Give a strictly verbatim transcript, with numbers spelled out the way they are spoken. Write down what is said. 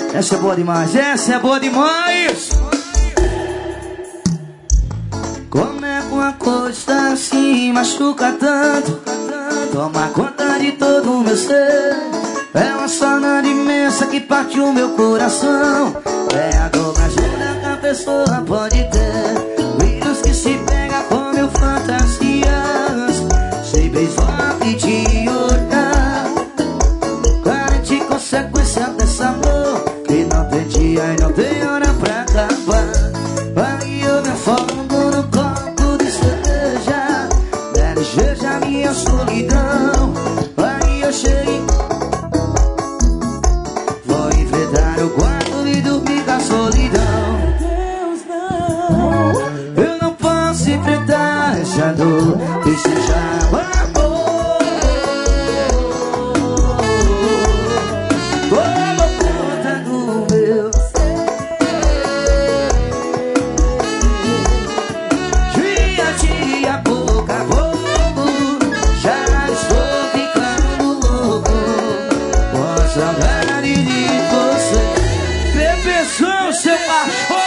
Essa é boa demais, essa é boa demais. Como é que uma coisa assim machuca tanto? Toma conta de todo o meu ser. É uma saudade imensa que parte o meu coração. É a dor mais dura que a pessoa pode ter. Vírus que se pega com mil fantasias. Simplesmente te olhar. Garante consequência dessa amor que não tem dia e não tem hora pra acabar. Aí eu me afogo no copo de cerveja. Bebe seja minha solidão. Aí eu cheguei. Vou enfrentar o quarto e dormir com a solidão. Deus não. Eu não posso enfrentar essa dor que se chama amor. Toma conta do meu ser. Dia a dia, pouco a pouco, já estou ficando louco com a saudade de você. Bebezão, seu macho.